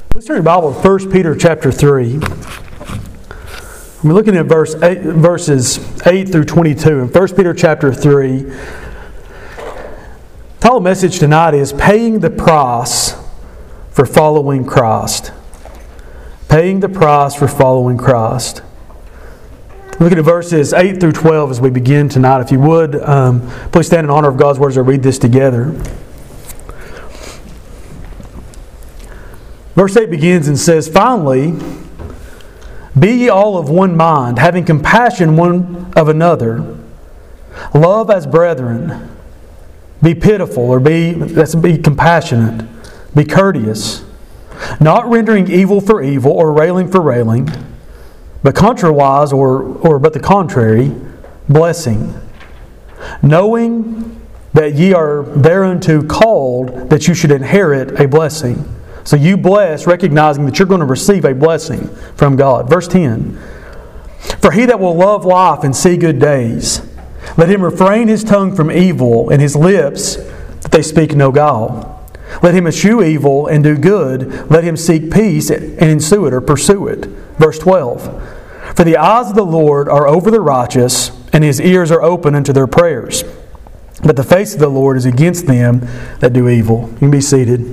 Let's turn your Bible to 1 Peter chapter 3. We're looking at verses 8 through 22 in 1 Peter chapter 3. The title message tonight is Paying the Price for Following Christ. Paying the price for following Christ. Looking at verses 8 through 12 as we begin tonight. If you would, please stand in honor of God's Word as I read this together. Verse 8 begins and says, Finally, be ye all of one mind, having compassion one of another. Love as brethren. Be pitiful, or be compassionate. Be courteous. Not rendering evil for evil, or railing for railing, but contrariwise, but the contrary, blessing. Knowing that ye are thereunto called, that you should inherit a blessing. So you bless, recognizing that you're going to receive a blessing from God. Verse 10. For he that will love life and see good days, let him refrain his tongue from evil, and his lips that they speak no guile. Let him eschew evil and do good. Let him seek peace and ensue it or pursue it. Verse 12. For the eyes of the Lord are over the righteous, and His ears are open unto their prayers. But the face of the Lord is against them that do evil. You can be seated.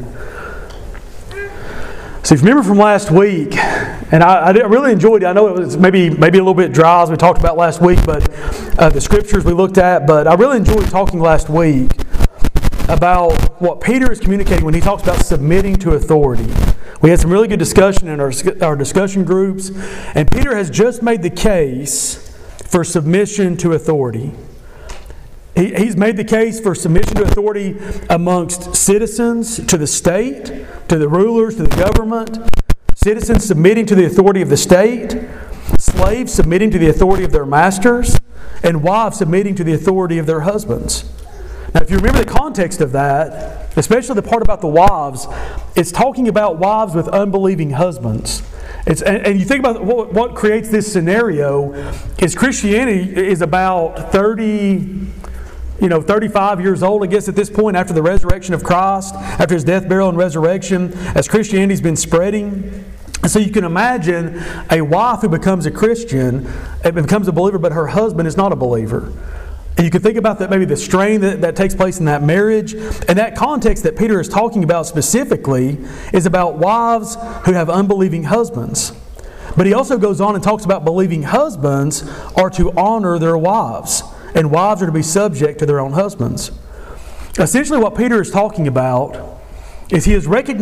So if you remember from last week, and I really enjoyed it. I know it was maybe a little bit dry as we talked about last week, but the scriptures we looked at. But I really enjoyed talking last week about what Peter is communicating when he talks about submitting to authority. We had some really good discussion in our discussion groups, and Peter has just made the case for submission to authority. He's made the case for submission to authority amongst citizens, to the state, to the rulers, to the government, citizens submitting to the authority of the state, slaves submitting to the authority of their masters, and wives submitting to the authority of their husbands. Now, if you remember the context of that, especially the part about the wives, it's talking about wives with unbelieving husbands. And you think about what creates this scenario is Christianity is about 35 years old, I guess, at this point, after the resurrection of Christ, after His death, burial, and resurrection, as Christianity's been spreading. And so you can imagine a wife who becomes a Christian, becomes a believer, but her husband is not a believer. And you can think about that, maybe the strain that takes place in that marriage. And that context that Peter is talking about specifically is about wives who have unbelieving husbands. But he also goes on and talks about believing husbands are to honor their wives, and wives are to be subject to their own husbands. Essentially what Peter is talking about is he's talking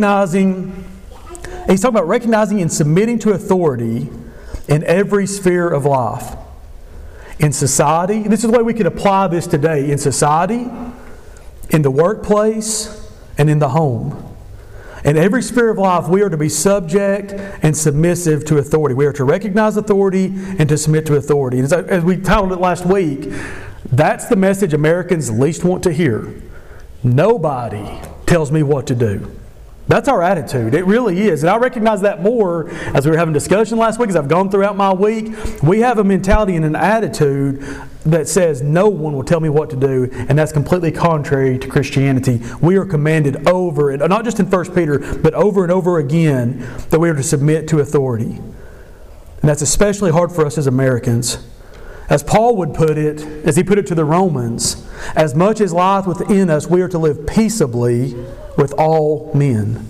about recognizing and submitting to authority in every sphere of life. In society, this is the way we can apply this today. In society, in the workplace, and in the home. In every sphere of life, we are to be subject and submissive to authority. We are to recognize authority and to submit to authority. And as we titled it last week, that's the message Americans least want to hear. Nobody tells me what to do. That's our attitude. It really is. And I recognize that more as we were having discussion last week, as I've gone throughout my week. We have a mentality and an attitude that says no one will tell me what to do, and that's completely contrary to Christianity. We are commanded over, and not just in 1 Peter, but over and over again, that we are to submit to authority. And that's especially hard for us as Americans. As Paul would put it, as he put it to the Romans, as much as lieth within us, we are to live peaceably with all men.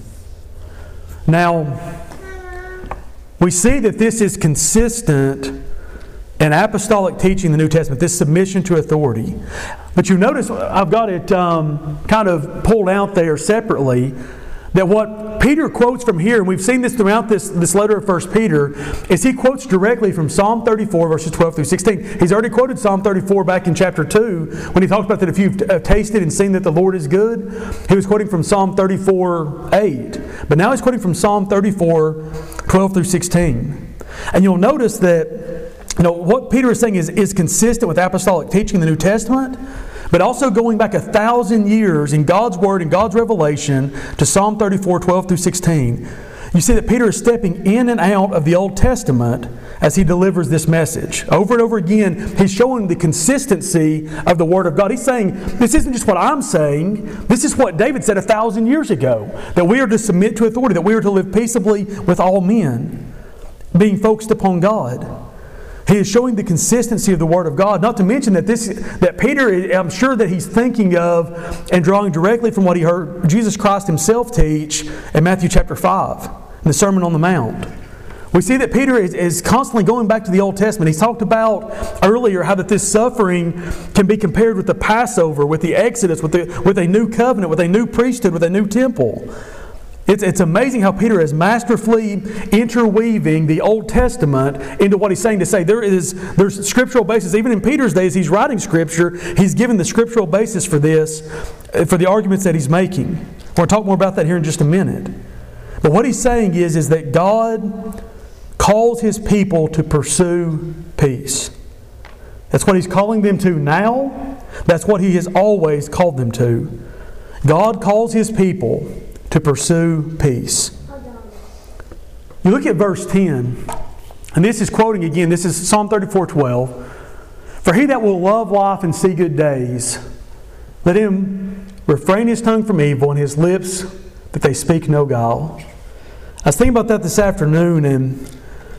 Now, we see that this is consistent in apostolic teaching in the New Testament, this submission to authority. But you notice I've got it kind of pulled out there separately, that what Peter quotes from here, and we've seen this throughout this letter of 1 Peter, is he quotes directly from Psalm 34, verses 12 through 16. He's already quoted Psalm 34 back in chapter 2, when he talks about that if you've tasted and seen that the Lord is good. He was quoting from Psalm 34, 8. But now he's quoting from Psalm 34, 12 through 16. And you'll notice that what Peter is saying is consistent with apostolic teaching in the New Testament, but also going back 1,000 years in God's Word and God's revelation to Psalm 34, 12 through 16. You see that Peter is stepping in and out of the Old Testament as he delivers this message. Over and over again, he's showing the consistency of the Word of God. He's saying, this isn't just what I'm saying. This is what David said 1,000 years ago, that we are to submit to authority, that we are to live peaceably with all men, being focused upon God. He is showing the consistency of the Word of God. Not to mention that Peter, I'm sure that he's thinking of and drawing directly from what he heard Jesus Christ himself teach in Matthew chapter 5, in the Sermon on the Mount. We see that Peter is constantly going back to the Old Testament. He's talked about earlier how that this suffering can be compared with the Passover, with the Exodus, with a new covenant, with a new priesthood, with a new temple. It's amazing how Peter is masterfully interweaving the Old Testament into what he's saying to say. There's scriptural basis. Even in Peter's days, he's writing Scripture. He's given the scriptural basis for this, for the arguments that he's making. We're going to talk more about that here in just a minute. But what he's saying is that God calls His people to pursue peace. That's what He's calling them to now. That's what He has always called them to. God calls His people to pursue peace. You look at verse 10, and this is quoting again, this is Psalm 34:12. For he that will love life and see good days, let him refrain his tongue from evil and his lips that they speak no guile. I was thinking about that this afternoon, and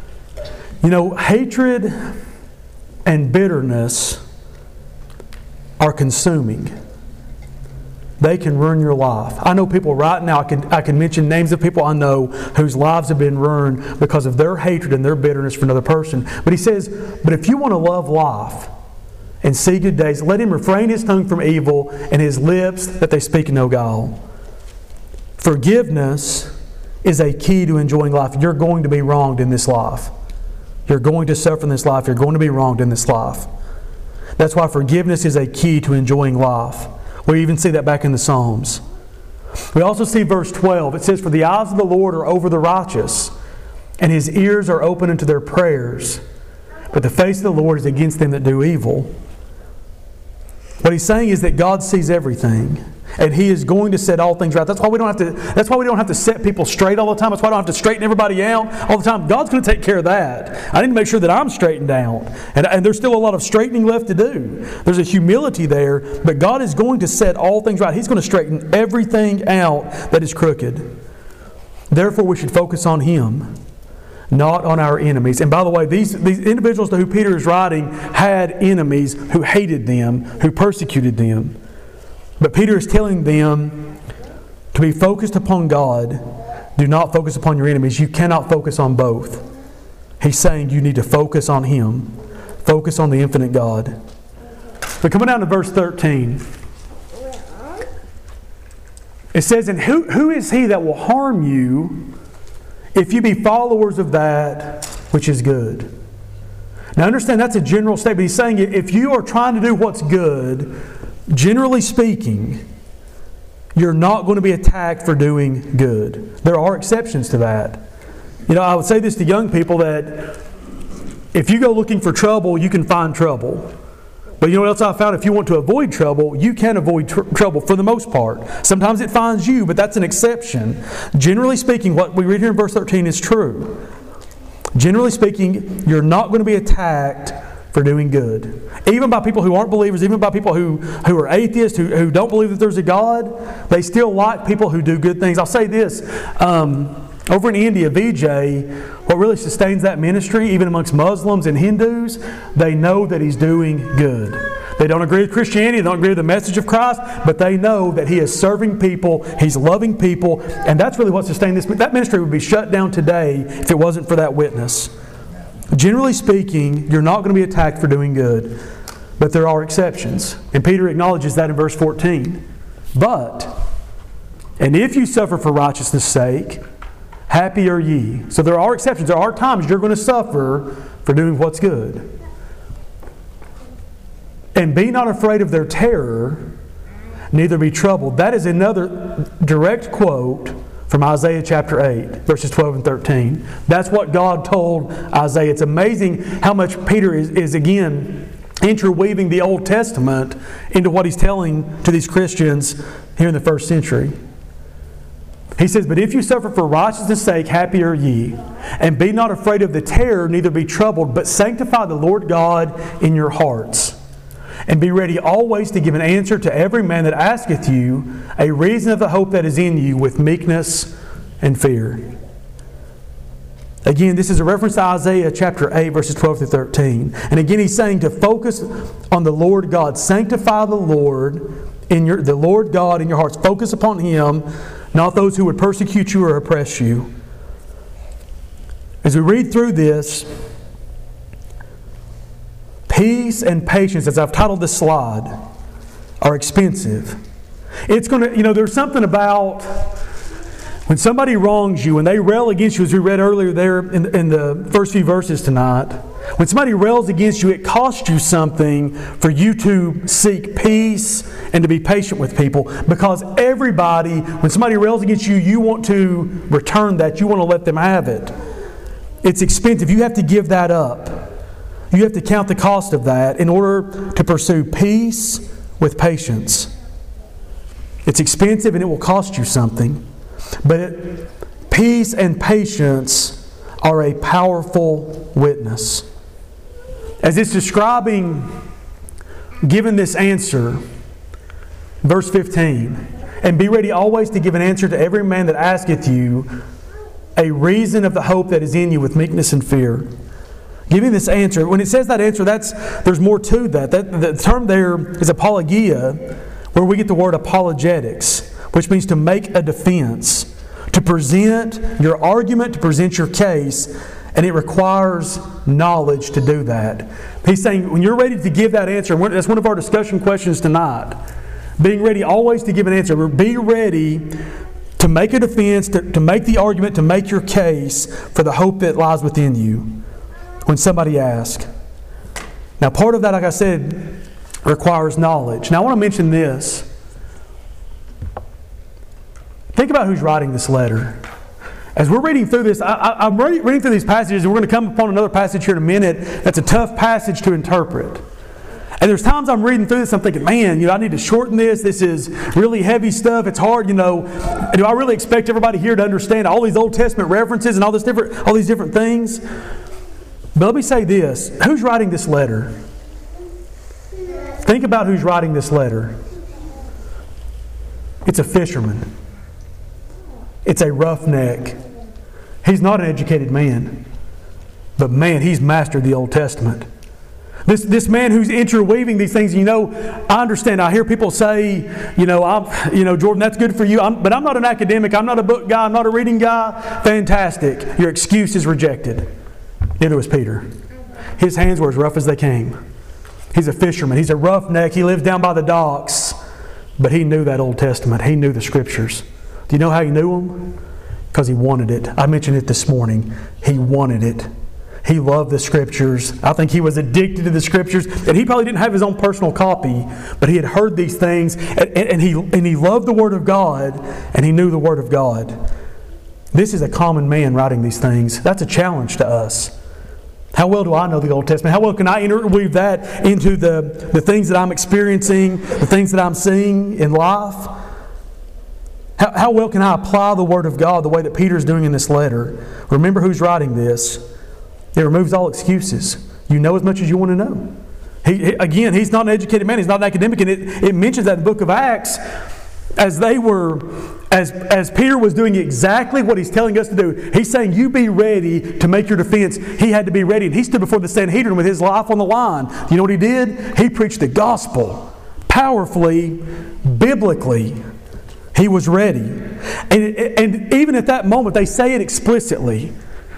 hatred and bitterness are consuming. They can ruin your life. I know people right now, I can mention names of people I know whose lives have been ruined because of their hatred and their bitterness for another person. But he says, but if you want to love life and see good days, let him refrain his tongue from evil and his lips that they speak no guile. Forgiveness is a key to enjoying life. You're going to be wronged in this life. You're going to suffer in this life. You're going to be wronged in this life. That's why forgiveness is a key to enjoying life. We even see that back in the Psalms. We also see verse 12. It says, for the eyes of the Lord are over the righteous, and His ears are open unto their prayers. But the face of the Lord is against them that do evil. What he's saying is that God sees everything, and He is going to set all things right. That's why we don't have to set people straight all the time. That's why I don't have to straighten everybody out all the time. God's going to take care of that. I need to make sure that I'm straightened out. And there's still a lot of straightening left to do. There's a humility there, but God is going to set all things right. He's going to straighten everything out that is crooked. Therefore, we should focus on Him, not on our enemies. And by the way, these individuals to whom Peter is writing had enemies who hated them, who persecuted them. But Peter is telling them to be focused upon God. Do not focus upon your enemies. You cannot focus on both. He's saying you need to focus on Him. Focus on the infinite God. But coming down to verse 13. It says, and who is he that will harm you if you be followers of that which is good? Now understand, that's a general statement. He's saying if you are trying to do what's good, generally speaking, you're not going to be attacked for doing good. There are exceptions to that. I would say this to young people, that if you go looking for trouble, you can find trouble. But you know what else I found? If you want to avoid trouble, you can avoid trouble for the most part. Sometimes it finds you, but that's an exception. Generally speaking, what we read here in verse 13 is true. Generally speaking, you're not going to be attacked for doing good. Even by people who aren't believers, even by people who are atheists, who don't believe that there's a God, they still like people who do good things. I'll say this. Over in India, Vijay, what really sustains that ministry, even amongst Muslims and Hindus, they know that he's doing good. They don't agree with Christianity, they don't agree with the message of Christ, but they know that he is serving people, he's loving people, and that's really what sustained this. That ministry would be shut down today if it wasn't for that witness. Generally speaking, you're not going to be attacked for doing good, but there are exceptions. And Peter acknowledges that in verse 14. And if you suffer for righteousness' sake, happy are ye. So there are exceptions. There are times you're going to suffer for doing what's good. And be not afraid of their terror, neither be troubled. That is another direct quote from Isaiah chapter 8, verses 12 and 13. That's what God told Isaiah. It's amazing how much Peter is again interweaving the Old Testament into what he's telling to these Christians here in the first century. He says, "But if you suffer for righteousness' sake, happy are ye. And be not afraid of the terror, neither be troubled, but sanctify the Lord God in your hearts. And be ready always to give an answer to every man that asketh you a reason of the hope that is in you with meekness and fear." Again, this is a reference to Isaiah chapter 8, verses 12 through 13. And again, he's saying to focus on the Lord God. Sanctify the Lord God in your hearts. Focus upon Him, not those who would persecute you or oppress you. As we read through this, peace and patience, as I've titled this slide, are expensive. It's going to, there's something about when somebody wrongs you, when they rail against you, as we read earlier there in the first few verses tonight, when somebody rails against you, it costs you something for you to seek peace and to be patient with people. Because everybody, when somebody rails against you, you want to return that. You want to let them have it. It's expensive. You have to give that up. You have to count the cost of that in order to pursue peace with patience. It's expensive and it will cost you something. But peace and patience are a powerful witness. As it's describing, given this answer, verse 15, "And be ready always to give an answer to every man that asketh you a reason of the hope that is in you with meekness and fear." Giving this answer, when it says that answer, there's more to that. The term there is apologia, where we get the word apologetics, which means to make a defense, to present your argument, to present your case, and it requires knowledge to do that. He's saying when you're ready to give that answer, and that's one of our discussion questions tonight, being ready always to give an answer. Be ready to make a defense, to make the argument, to make your case for the hope that lies within you when somebody asks. Now, part of that, like I said, requires knowledge. Now, I want to mention this. Think about who's writing this letter. As we're reading through this, I'm reading through these passages, and we're going to come upon another passage here in a minute that's a tough passage to interpret. And there's times I'm reading through this, I'm thinking, man, I need to shorten this. This is really heavy stuff. It's hard, Do I really expect everybody here to understand all these Old Testament references and all these different things? But let me say this. Who's writing this letter? Think about who's writing this letter. It's a fisherman. It's a roughneck. He's not an educated man. But man, he's mastered the Old Testament. This man who's interweaving these things, I understand. I hear people say, Jordan, that's good for you. But I'm not an academic. I'm not a book guy. I'm not a reading guy. Fantastic. Your excuse is rejected. Neither was Peter. His hands were as rough as they came. He's a fisherman. He's a roughneck. He lives down by the docks. But he knew that Old Testament. He knew the Scriptures. Do you know how he knew them? Because he wanted it. I mentioned it this morning. He wanted it. He loved the Scriptures. I think he was addicted to the Scriptures. And he probably didn't have his own personal copy, but he had heard these things. And he loved the Word of God, and he knew the Word of God. This is a common man writing these things. That's a challenge to us. How well do I know the Old Testament? How well can I interweave that into the things that I'm experiencing, the things that I'm seeing in life? How well can I apply the Word of God the way that Peter's doing in this letter? Remember who's writing this. It removes all excuses. You know as much as you want to know. He's not an educated man. He's not an academic. And it mentions that in the book of Acts, as Peter was doing exactly what he's telling us to do. He's saying, you be ready to make your defense. He had to be ready. And he stood before the Sanhedrin with his life on the line. You know what he did? He preached the gospel powerfully, biblically. He was ready. And even at that moment, they say it explicitly.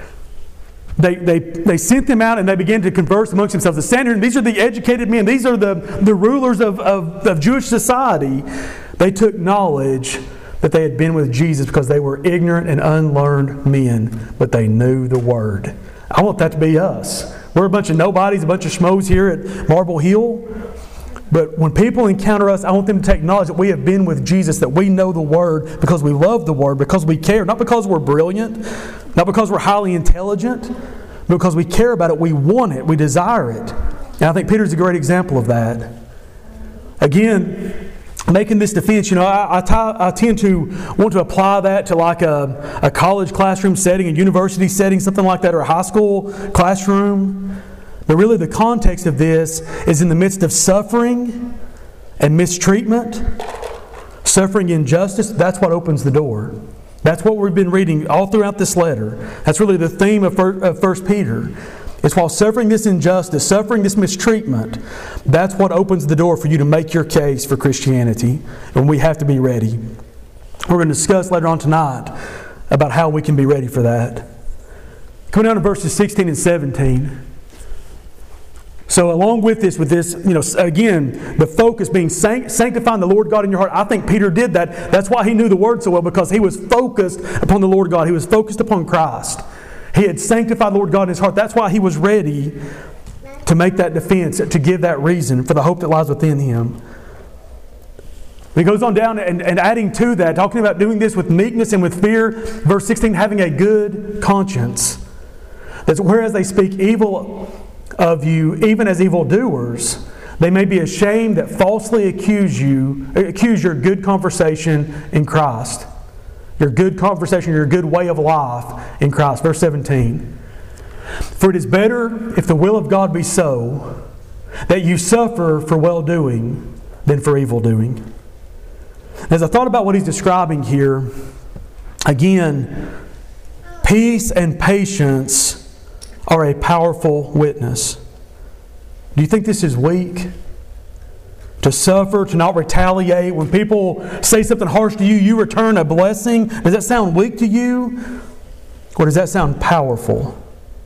They sent them out and they began to converse amongst themselves. The Sanhedrin, these are the educated men. These are the rulers of Jewish society. They took knowledge that they had been with Jesus because they were ignorant and unlearned men, but they knew the Word. I want that to be us. We're a bunch of nobodies, a bunch of schmoes here at Marble Hill. But when people encounter us, I want them to take knowledge that we have been with Jesus, that we know the Word because we love the Word, because we care, not because we're brilliant, not because we're highly intelligent, but because we care about it, we want it, we desire it. And I think Peter's a great example of that. Again, making this defense, I tend to want to apply that to like a college classroom setting, a university setting, something like that, or a high school classroom. But really the context of this is in the midst of suffering and mistreatment, suffering injustice. That's what opens the door. That's what we've been reading all throughout this letter. That's really the theme of 1 Peter. It's while suffering this injustice, suffering this mistreatment, that's what opens the door for you to make your case for Christianity. And we have to be ready. We're going to discuss later on tonight about how we can be ready for that. Coming down to verses 16 and 17. So along with this, again, the focus being sanctifying the Lord God in your heart. I think Peter did that. That's why he knew the Word so well, because he was focused upon the Lord God. He was focused upon Christ. He had sanctified the Lord God in his heart. That's why he was ready to make that defense, to give that reason for the hope that lies within him. He goes on down and adding to that, talking about doing this with meekness and with fear. Verse 16, having a good conscience. That's whereas they speak evil of you, even as evildoers, they may be ashamed that falsely accuse your good conversation in Christ. Your good conversation, your good way of life in Christ. Verse 17. For it is better, if the will of God be so, that you suffer for well-doing than for evil-doing. As I thought about what he's describing here, again, peace and patience are a powerful witness. Do you think this is weak? To suffer, to not retaliate. When people say something harsh to you, you return a blessing. Does that sound weak to you? Or does that sound powerful?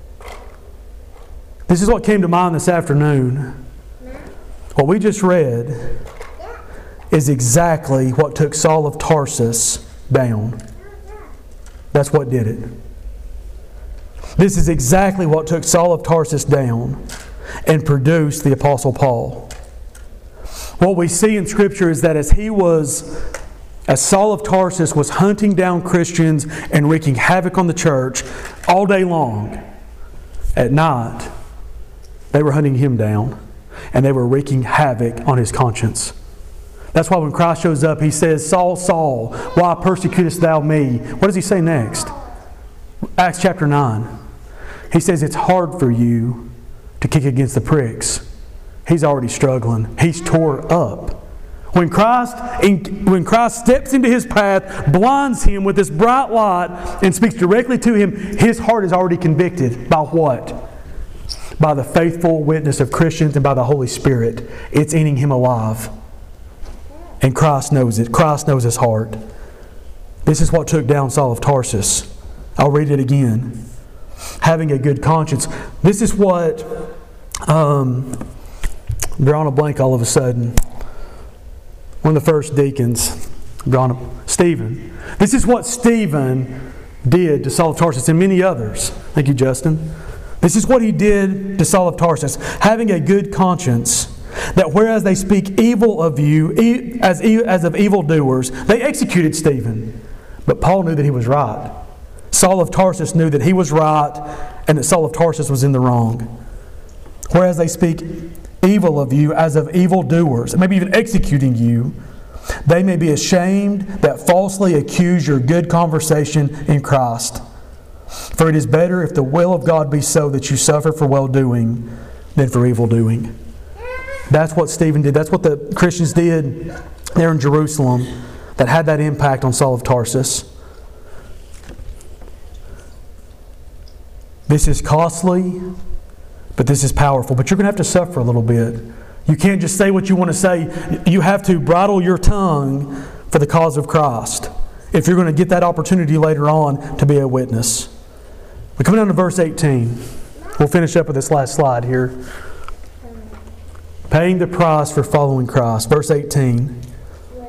This is what came to mind this afternoon. What we just read is exactly what took Saul of Tarsus down. That's what did it. This is exactly what took Saul of Tarsus down and produced the Apostle Paul. What we see in Scripture is that as Saul of Tarsus was hunting down Christians and wreaking havoc on the church all day long, at night, they were hunting him down and they were wreaking havoc on his conscience. That's why when Christ shows up, He says, Saul, Saul, why persecutest thou me? What does He say next? Acts chapter 9. He says, it's hard for you to kick against the pricks. He's already struggling. He's tore up. When Christ steps into his path, blinds him with this bright light, and speaks directly to him, his heart is already convicted. By what? By the faithful witness of Christians and by the Holy Spirit. It's eating him alive. And Christ knows it. Christ knows his heart. This is what took down Saul of Tarsus. I'll read it again. Having a good conscience. This is what... drawing a blank all of a sudden. One of the first deacons, Stephen. This is what Stephen did to Saul of Tarsus and many others. Thank you, Justin. This is what he did to Saul of Tarsus. Having a good conscience, that whereas they speak evil of you as of evildoers, they executed Stephen. But Paul knew that he was right. Saul of Tarsus knew that he was right and that Saul of Tarsus was in the wrong. Whereas they speak evil of you as of evildoers, maybe even executing you, they may be ashamed that falsely accuse your good conversation in Christ. For it is better if the will of God be so that you suffer for well-doing than for evil-doing. That's what Stephen did. That's what the Christians did there in Jerusalem that had that impact on Saul of Tarsus. This is costly, but this is powerful. But you're going to have to suffer a little bit. You can't just say what you want to say. You have to bridle your tongue for the cause of Christ if you're going to get that opportunity later on to be a witness. We're coming down to verse 18. We'll finish up with this last slide here. Paying the price for following Christ. Verse 18. You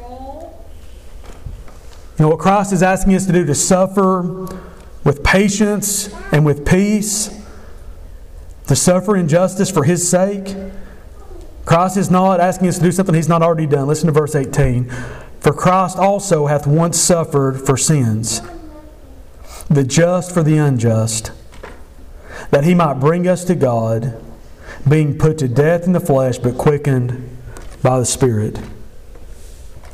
know what Christ is asking us to do? To suffer with patience and with peace. To suffer injustice for His sake. Christ is not asking us to do something He's not already done. Listen to verse 18. For Christ also hath once suffered for sins, the just for the unjust, that He might bring us to God, being put to death in the flesh, but quickened by the Spirit.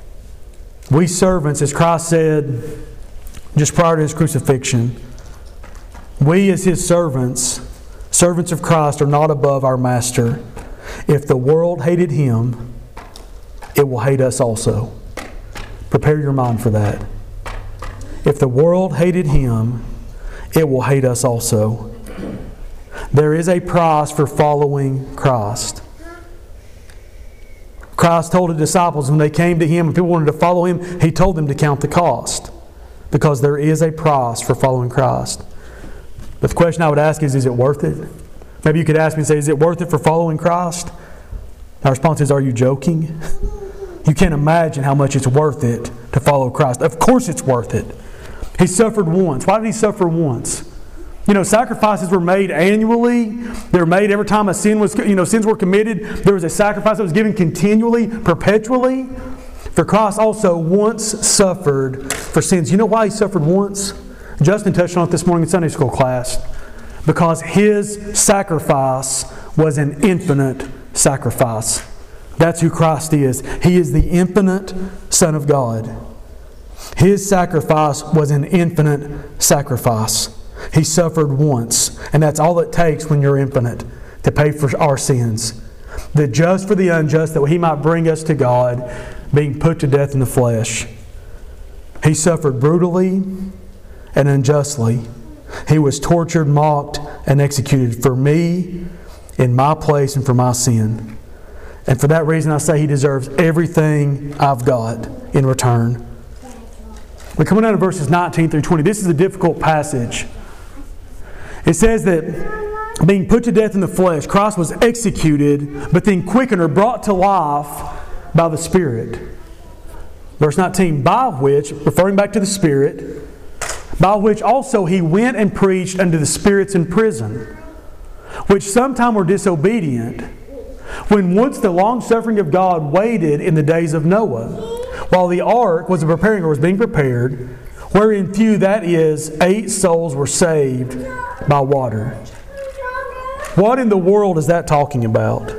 We servants, as Christ said just prior to His crucifixion, we as His servants, servants of Christ, are not above our Master. If the world hated Him, it will hate us also. Prepare your mind for that. If the world hated Him, it will hate us also. There is a price for following Christ. Christ told the disciples when they came to Him and people wanted to follow Him, He told them to count the cost. Because there is a price for following Christ. But the question I would ask is it worth it? Maybe you could ask me and say, is it worth it for following Christ? My response is, are you joking? You can't imagine how much it's worth it to follow Christ. Of course it's worth it. He suffered once. Why did He suffer once? Sacrifices were made annually. They were made every time a sin was, sins were committed. There was a sacrifice that was given continually, perpetually. For Christ also once suffered for sins. You know why He suffered once? Justin touched on it this morning in Sunday school class. Because His sacrifice was an infinite sacrifice. That's who Christ is. He is the infinite Son of God. His sacrifice was an infinite sacrifice. He suffered once. And that's all it takes when you're infinite, to pay for our sins. The just for the unjust, that He might bring us to God, being put to death in the flesh. He suffered brutally and unjustly. He was tortured, mocked, and executed for me, in my place, and for my sin. And for that reason I say He deserves everything I've got in return. We're coming down to verses 19 through 20. This is a difficult passage. It says that being put to death in the flesh, Christ was executed, but then quickened or brought to life by the Spirit. Verse 19, by which, referring back to the Spirit, by which also He went and preached unto the spirits in prison, which sometime were disobedient, when once the long-suffering of God waited in the days of Noah, while the ark was preparing or was being prepared, wherein few, that is, 8 souls were saved by water. What in the world is that talking about?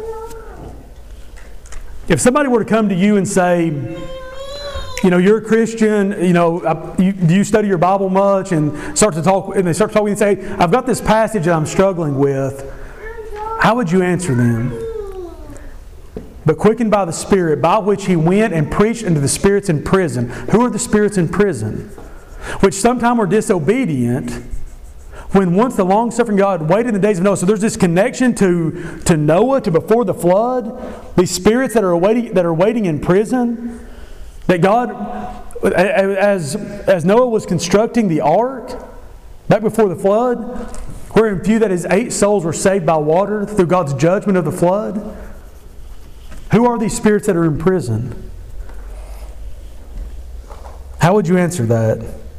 If somebody were to come to you and say, you're a Christian, do you study your Bible much? And they start talking and say, I've got this passage that I'm struggling with. How would you answer them? But quickened by the Spirit, by which He went and preached unto the spirits in prison. Who are the spirits in prison? Which sometime were disobedient, when once the long-suffering God waited in the days of Noah. So there's this connection to Noah, to before the flood. These spirits that are waiting in prison. That God, as Noah was constructing the ark, back before the flood, wherein few, that is, 8 souls were saved by water through God's judgment of the flood. Who are these spirits that are in prison? How would you answer that?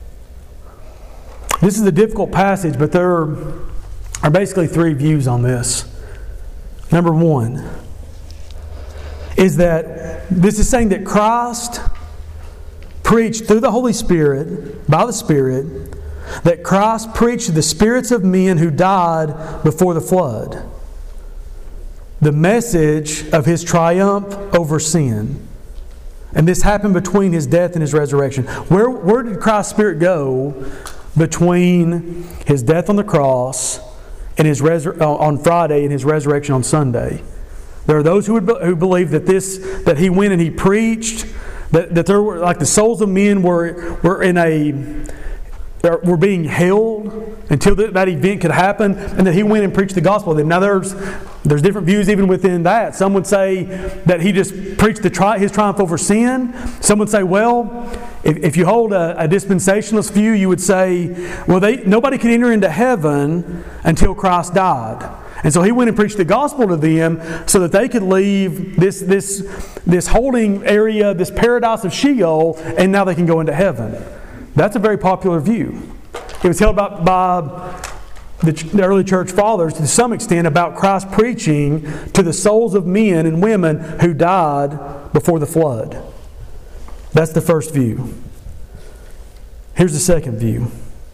This is a difficult passage, but there are basically 3 views on this. Number 1 is that this is saying that Christ preached through the Holy Spirit, by the Spirit, that Christ preached to the spirits of men who died before the flood the message of His triumph over sin. And this happened between His death and His resurrection. Where did Christ's Spirit go between His death on the cross and on Friday and His resurrection on Sunday? There are those who believe that He went and He preached, that there were, like, the souls of men were being held until that event could happen, and that He went and preached the gospel. Now there's different views even within that. Some would say that He just preached His triumph over sin. Some would say, well, if you hold a dispensationalist view, you would say, well, nobody can enter into heaven until Christ died. And so He went and preached the gospel to them so that they could leave this holding area, this paradise of Sheol, and now they can go into heaven. That's a very popular view. It was held by the early church fathers to some extent about Christ preaching to the souls of men and women who died before the flood. That's the first view. Here's the second view.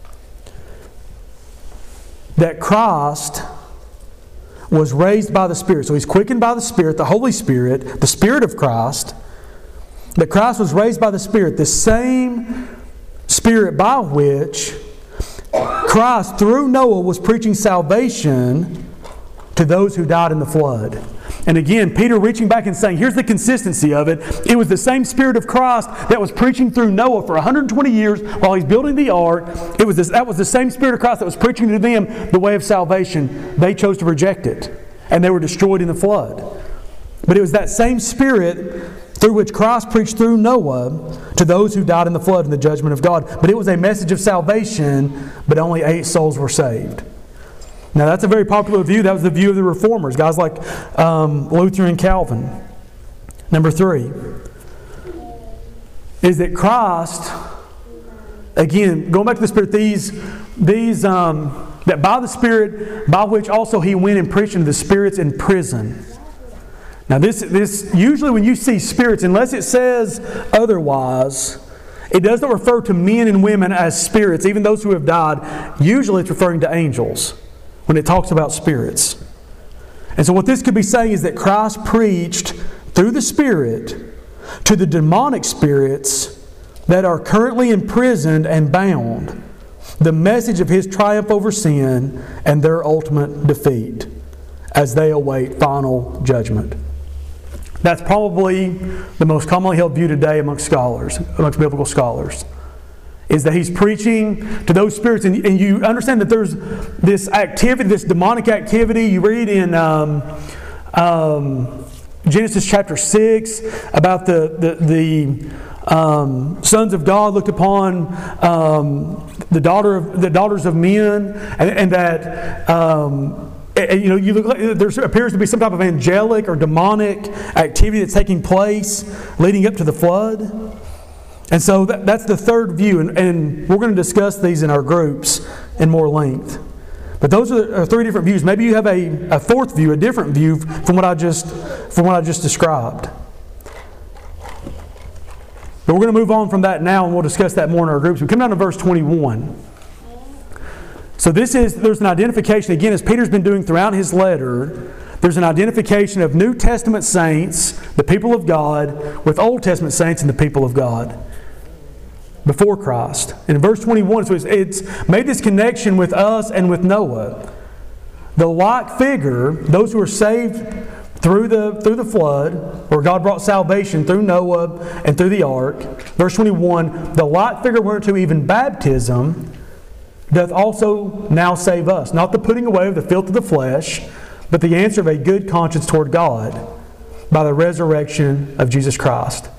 That Christ was raised by the Spirit. So He's quickened by the Spirit, the Holy Spirit, the Spirit of Christ, that Christ was raised by the Spirit, the same Spirit by which Christ, through Noah, was preaching salvation to those who died in the flood. And again, Peter reaching back and saying, here's the consistency of it. It was the same Spirit of Christ that was preaching through Noah for 120 years while he's building the ark. That was the same Spirit of Christ that was preaching to them the way of salvation. They chose to reject it, and they were destroyed in the flood. But it was that same Spirit through which Christ preached through Noah to those who died in the flood in the judgment of God. But it was a message of salvation, but only 8 souls were saved. Now that's a very popular view. That was the view of the Reformers, guys like Luther and Calvin. Number 3 is that Christ, again, going back to the Spirit, that by the Spirit, by which also He went and preached to the spirits in prison. Now this usually when you see spirits, unless it says otherwise, it does not refer to men and women as spirits, even those who have died. Usually it's referring to angels when it talks about spirits. And so what this could be saying is that Christ preached through the Spirit to the demonic spirits that are currently imprisoned and bound the message of His triumph over sin and their ultimate defeat as they await final judgment. That's probably the most commonly held view today amongst biblical scholars, is that He's preaching to those spirits. And you understand that there's this activity, this demonic activity. You read in Genesis chapter 6 about the sons of God looked upon the daughters of men, and that you look like there appears to be some type of angelic or demonic activity that's taking place leading up to the flood. And so that's the third view, and we're going to discuss these in our groups in more length. But those are 3 different views. Maybe you have a fourth view, a different view from what I just described. But we're going to move on from that now, and we'll discuss that more in our groups. We come down to verse 21. So there's an identification, again, as Peter's been doing throughout his letter. There's an identification of New Testament saints, the people of God, with Old Testament saints and the people of God before Christ. And in verse 21, so it's made this connection with us and with Noah. The like figure, those who are saved through the flood, where God brought salvation through Noah and through the ark. Verse 21, the like figure whereunto even baptism doth also now save us. Not the putting away of the filth of the flesh, but the answer of a good conscience toward God by the resurrection of Jesus Christ.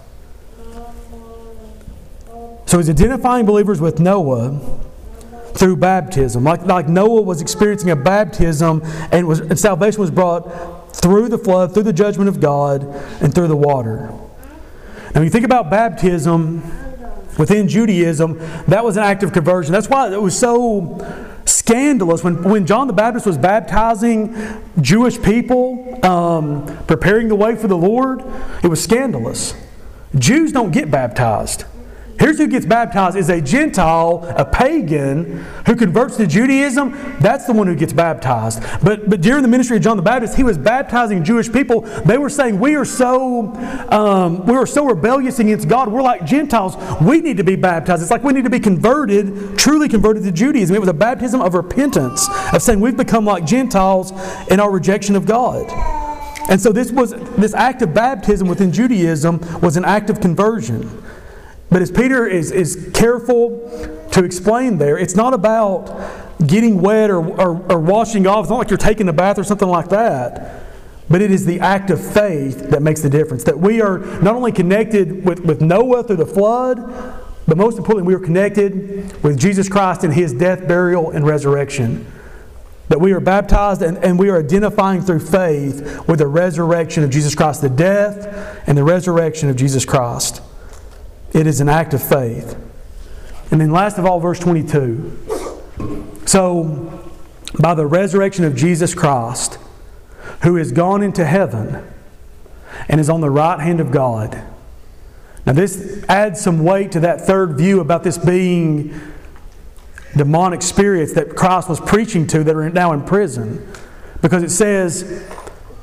So He's identifying believers with Noah through baptism. Like Noah was experiencing a baptism and salvation was brought through the flood, through the judgment of God, and through the water. Now when you think about baptism within Judaism, that was an act of conversion. That's why it was so scandalous when John the Baptist was baptizing Jewish people, preparing the way for the Lord. It was scandalous. Jews don't get baptized. Here's who gets baptized is a Gentile, a pagan, who converts to Judaism. That's the one who gets baptized. But during the ministry of John the Baptist, he was baptizing Jewish people. They were saying, we are so rebellious against God. We're like Gentiles. We need to be baptized. It's like we need to be converted, truly converted to Judaism. It was a baptism of repentance, of saying we've become like Gentiles in our rejection of God. And so this act of baptism within Judaism was an act of conversion. But as Peter is careful to explain there, it's not about getting wet or washing off. It's not like you're taking a bath or something like that. But it is the act of faith that makes the difference. That we are not only connected with Noah through the flood, but most importantly, we are connected with Jesus Christ in His death, burial, and resurrection. That we are baptized and we are identifying through faith with the resurrection of Jesus Christ, the death and the resurrection of Jesus Christ. It is an act of faith. And then last of all, verse 22. So, by the resurrection of Jesus Christ, who is gone into heaven and is on the right hand of God. Now this adds some weight to that third view about this being demonic spirits that Christ was preaching to that are now in prison. Because it says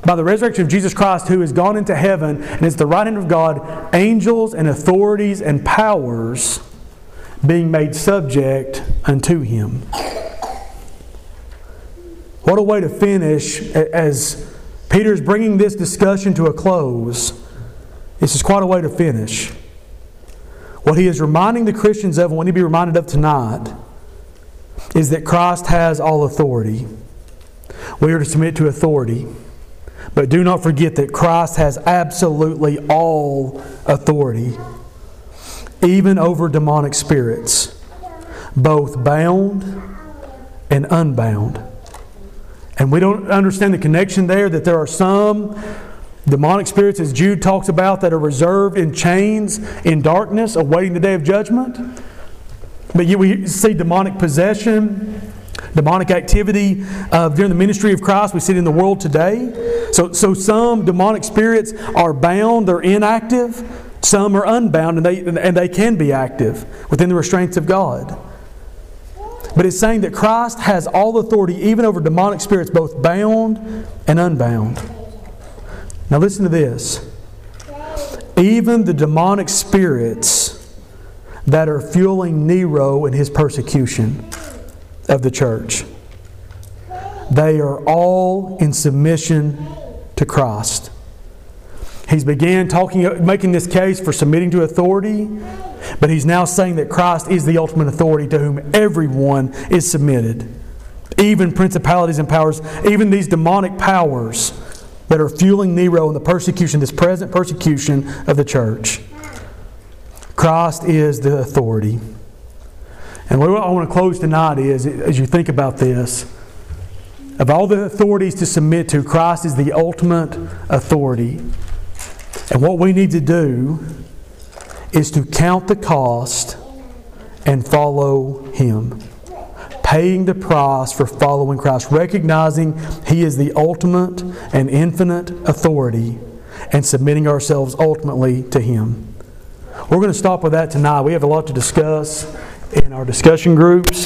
by the resurrection of Jesus Christ, who has gone into heaven and is at the right hand of God, angels and authorities and powers being made subject unto Him. What a way to finish as Peter is bringing this discussion to a close. This is quite a way to finish. What he is reminding the Christians of, and what we need to be reminded of tonight, is that Christ has all authority. We are to submit to authority. But do not forget that Christ has absolutely all authority, even over demonic spirits, both bound and unbound. And we don't understand the connection there, that there are some demonic spirits, as Jude talks about, that are reserved in chains, in darkness, awaiting the day of judgment. But yet we see demonic possession, demonic activity during the ministry of Christ. We see it in the world today. So some demonic spirits are bound, they're inactive. Some are unbound, and they can be active within the restraints of God. But it's saying that Christ has all authority even over demonic spirits, both bound and unbound. Now listen to this. Even the demonic spirits that are fueling Nero in his persecution of the church, they are all in submission to Christ. He's began making this case for submitting to authority, but he's now saying that Christ is the ultimate authority to whom everyone is submitted. Even principalities and powers, even these demonic powers that are fueling Nero in the persecution, this present persecution of the church. Christ is the authority. And what I want to close tonight is, as you think about this, of all the authorities to submit to, Christ is the ultimate authority. And what we need to do is to count the cost and follow Him. Paying the price for following Christ. Recognizing He is the ultimate and infinite authority and submitting ourselves ultimately to Him. We're going to stop with that tonight. We have a lot to discuss in our discussion groups.